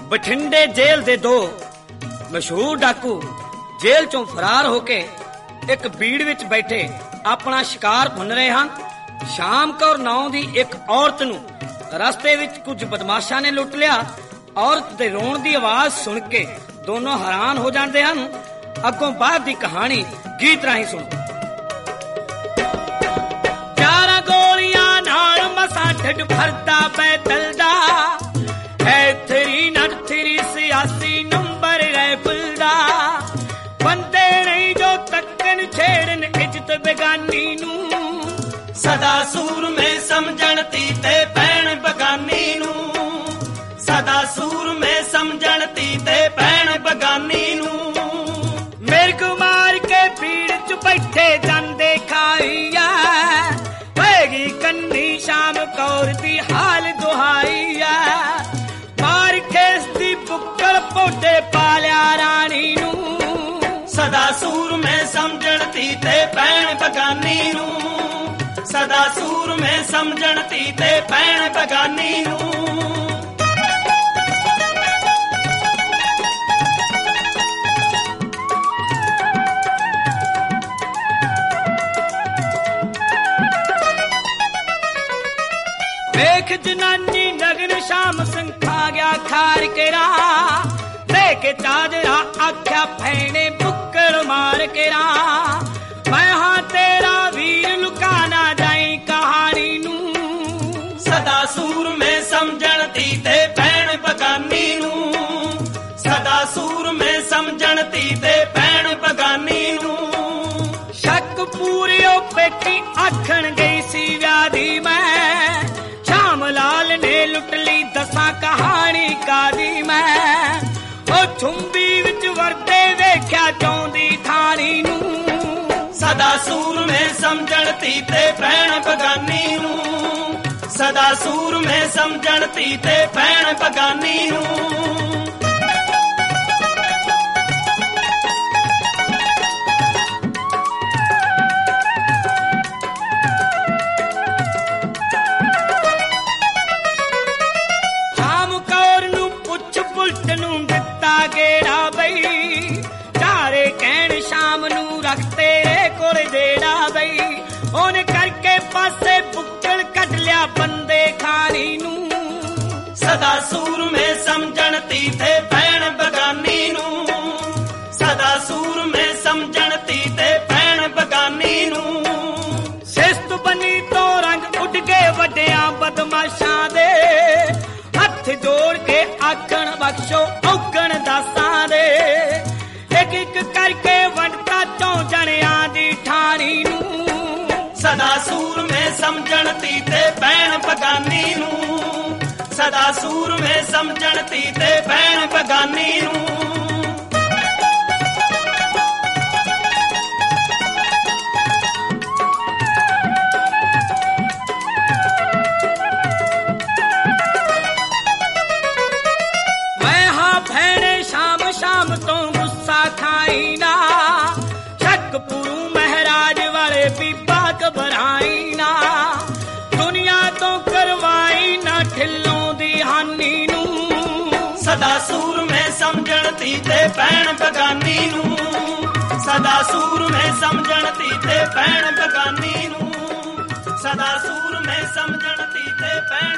ਬਠਿੰਡੇ ਜੇਲ੍ਹ ਦੇ ਦੋ ਮਸ਼ਹੂਰ ਡਾਕੂ ਜੇਲ੍ਹ ਚੋਂ ਫਰਾਰ ਹੋ ਕੇ ਇੱਕ ਬੀੜ ਵਿੱਚ ਬੈਠੇ ਆਪਣਾ ਸ਼ਿਕਾਰ ਭੁੰਨ ਰਹੇ ਹਨ। ਸ਼ਾਮ ਕੌਰ ਨਾਂ ਦੀ ਇੱਕ ਔਰਤ ਨੂੰ ਰਸਤੇ ਵਿੱਚ ਕੁਝ ਬਦਮਾਸ਼ਾਂ ਨੇ ਲੁੱਟ ਲਿਆ। ਔਰਤ ਦੇ ਰੋਣ ਦੀ ਆਵਾਜ਼ ਸੁਣ ਕੇ ਦੋਨੋਂ ਹੈਰਾਨ ਹੋ ਜਾਂਦੇ ਹਨ। ਅੱਗੋਂ ਬਾਅਦ ਦੀ ਕਹਾਣੀ ਗੀਤ ਰਾਹੀਂ ਸੁਣੋ। 11 ਗੋਲੀਆਂ ਨਾਲ ਮਸਾਂ ਢਿੱਡ ਭਰਦਾ ਬੈਤਲ ਦਾ, ਹੈ ਥਰੀ ਨਟ ਥਰੀ ਸਿਆਸੀ ਨੰਬਰ ਰਾਈਫਲ ਦਾ। ਬੰਦੇ ਨਹੀਂ ਜੋ ਤੱਕਣ ਛੇੜਨ ਇੱਜ਼ਤ ਬੇਗਾਨੀ ਨੂੰ, ਸਦਾ ਸੂਰਮੇ ਸਮਝਣ ਤੀ ਤੇ ਭੈਣ ਬਗਾਨੀ ਨੂੰ, ਸਦਾ ਸੂਰਮੇ ਸਮਝਣ ਤੀ ਤੇ ਭੈਣ ਬਗਾਨੀ ਨੂੰ। ਮਿਰਗ ਮਾਰ ਕੇ ਭੀੜ ਚ ਬੈਠੇ ਜਾਂਦੇ ਖਾਈਆ, ਹੋਏਗੀ ਕੰਨੀ ਸ਼ਾਮ ਕੌਰ ਦੀ ਹਾਲ ਦੁਹਾਈਆ। ਮਾਰ ਖੇਸ ਦੀ ਬੁੱਕਲ ਪੋਡੇ ਪਾਲਿਆ ਰਾਣੀ ਨੂੰ, ਸਦਾ ਸੂਰਮੇ ਸਮਝਣ ਤੀ ਤੇ ਭੈਣ ਬਗਾਨੀ ਨੂੰ, ਸਦਾ ਸੂਰਮੇ ਸਮਝਣ ਤੀ ਤੇ ਭੈਣ ਬਗਾਨੀ ਨੂੰ। ਵੇਖ ਜਨਾਨੀ ਨਗਨ ਸ਼ਾਮ ਸਿੰਘ ਖਾ ਗਿਆ ਖਾਰ ਕੇ ਰਾਹ, ਦੇ ਕੇ ਚਾਦਰਾ ਆਖਿਆ ਭੈਣੇ ਬੁੱਕਲ ਮਾਰ ਕੇ ਰਾਹ। ਮੈਂ ਹਾਂ ਤੇਰਾ ਵੀਰ ਲੁਕਾ ਨਾ ਜਾਈ ਕਹਾਣੀ ਨੂੰ, ਸਦਾ ਸੂਰਮੇ ਸਮਝਣ ਤੀ ਤੇ ਭੈਣ ਬਗਾਨੀ ਨੂੰ, ਸਦਾ ਸੂਰਮੇ ਸਮਝਣ ਤੀ ਤੇ ਭੈਣ ਬਗਾਨੀ ਨੂੰ। ਸ਼ੱਕ ਪੂਰਿਓ ਪੇਟੀ ਆਖਣ ਗਈ ਸੀ ਵਿਆਹ ਦੀ ਮੈਂ, ਸ਼ਾਮ ਲਾਲ ਨੇ ਲੁੱਟ ਲਈ ਦਸਾਂ ਕਹਾਣੀ ਕਾਦੀ ਮੈਂ। ਉਹ ਛੁੰਬੀ ਵਿੱਚ ਵਰਦੇ ਵੇਖਿਆ ਚਾਹੁੰਦੀ ਥਾਣੀ ਨੂੰ, ਸਦਾ ਸੂਰਮੇ ਸਮਝਣ ਤੀ ਤੇ ਭੈਣ ਬਗਾਨੀ ਨੂੰ, ਸਦਾ ਸੂਰਮੇ ਸਮਝਣ ਤੀ ਤੇ ਭੈਣ ਬਗਾਨੀ ਨੂੰ। ਸ਼ਾਮ ਕੌਰ ਨੂੰ ਪੁੱਛ ਬੁਲਟ ਨੂੰ ਦਿੱਤਾ ਗੇੜਾ ਬਈ, ਚਾਰੇ ਕਹਿਣ ਸ਼ਾਮ ਨੂੰ ਰੱਖ ਤੇਰੇ ਕੋਲ ਜਿਹੜਾ ਬਈ। ਉਹਨੇ ਕਰਕੇ ਪਾਸੇ ਬੁੱਕਲ ਕੱਢ ਲਿਆ ਬੰਦੇ ਖਾਣੀ ਨੂੰ, ਸਦਾ ਸੂਰਮੇ ਸਮਝਣ ਤੀ ਤੇ ਭੈਣ ਬਗਾਨੀ ਨੂੰ, ਸਦਾ ਸੂਰਮੇ ਸਮਝਣ ਤੀ ਤੇ ਭੈਣ ਬਗਾਨੀ ਨੂੰ। ਸਿਸਤ ਬਣੀ ਤੋਂ ਰੰਗ ਉੱਡ ਗਏ ਵੱਡਿਆਂ ਬਦਮਾਸ਼ਾਂ ਦੇ, ਹੱਥ ਜੋੜ ਕੇ ਆਖਣ ਬਖਸ਼ੋ ਔਗਣ ਦਾਸਾਂ ਦੇ। ਇੱਕ ਇੱਕ ਕਰਕੇ ਵੰਡਤਾ ਚੋਂ ਜਣਿਆਂ ਦੀ ਠਾਣੀ ਨੂੰ, ਸਦਾ ਸੂਰਮੇ ਸਮਝਣ ਤੀ ਤੇ ਭੈਣ ਬਗਾਨੀ ਨੂੰ, ਸਦਾ ਸੂਰਮੇ ਸਮਝਣ ਤੀ ਤੇ ਭੈਣ ਬਗਾਨੀ ਨੂੰ। ਮੈਂ ਹਾਂ ਭੈਣੇ ਸ਼ਾਮ ਸ਼ਾਮ ਤੋਂ ਗੁੱਸਾ ਖਾਈ ਨਾ, ਸ਼ੱਕ ਪੁਰੂ ਮਹਾਰਾਜ ਵਾਲੇ ਬੀਬਾ ਘਬਰਾਈ ਨਾ। ਦੁਨੀਆ ਤੋਂ ਕਰਵਾਈ ਨਾ ਠਿੱਲੋਂ ਦੀ ਹਾਨੀ ਨੂੰ, ਸਦਾ ਸੂਰਮੇ ਸਮਝਣ ਤੀ ਤੇ ਭੈਣ ਬਗਾਨੀ ਨੂੰ, ਸਦਾ ਸੂਰਮੇ ਸਮਝਣ ਤੀ ਤੇ ਭੈਣ ਬਗਾਨੀ ਨੂੰ, ਸਦਾ ਸੂਰਮੇ ਸਮਝਣ ਤੀ ਤੇ ਭੈਣ